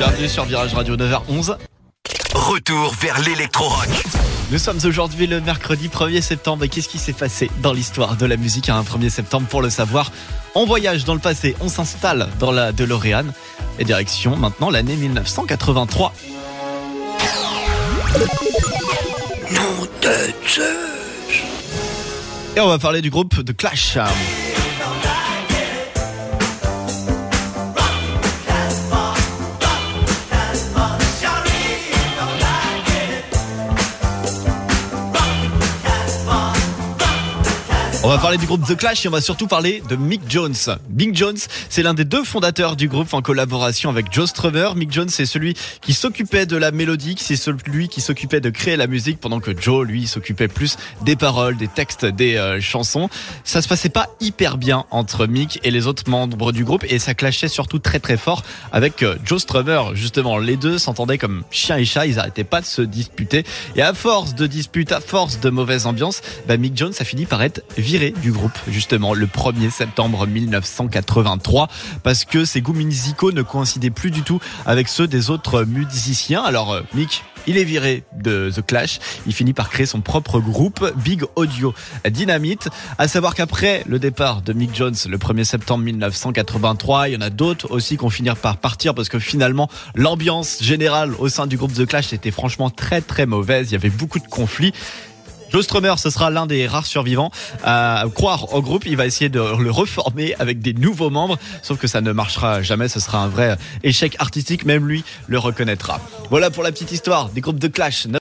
Bienvenue sur Virage Radio 9h11. Retour vers l'électro-rock. Nous sommes aujourd'hui le mercredi 1er septembre et qu'est-ce qui s'est passé dans l'histoire de la musique à un 1er septembre? Pour le savoir, on voyage dans le passé, on s'installe dans la DeLorean et direction maintenant l'année 1983. Nom de Zeus. Et on va parler du groupe The Clash. On va parler du groupe The Clash et on va surtout parler de Mick Jones. Mick Jones, c'est l'un des deux fondateurs du groupe en collaboration avec Joe Strummer. Mick Jones, c'est celui qui s'occupait de la mélodie, c'est celui qui s'occupait de créer la musique, pendant que Joe, lui, s'occupait plus des paroles, des textes, des chansons. Ça se passait pas hyper bien entre Mick et les autres membres du groupe et ça clashait surtout très très fort avec Joe Strummer. Justement, les deux s'entendaient comme chien et chat, ils arrêtaient pas de se disputer. Et à force de disputes, à force de mauvaise ambiance, Mick Jones a fini par être viré du groupe, justement, le 1er septembre 1983, parce que ses goûts musicaux ne coïncidaient plus du tout avec ceux des autres musiciens. Alors, Mick, il est viré de The Clash. Il finit par créer son propre groupe, Big Audio Dynamite. À savoir qu'après le départ de Mick Jones, le 1er septembre 1983, il y en a d'autres aussi qui ont fini par partir parce que finalement, l'ambiance générale au sein du groupe The Clash était franchement très très mauvaise. Il y avait beaucoup de conflits. Joe Strummer, ce sera l'un des rares survivants à croire au groupe. Il va essayer de le reformer avec des nouveaux membres. Sauf que ça ne marchera jamais. Ce sera un vrai échec artistique. Même lui le reconnaîtra. Voilà pour la petite histoire des groupes The Clash.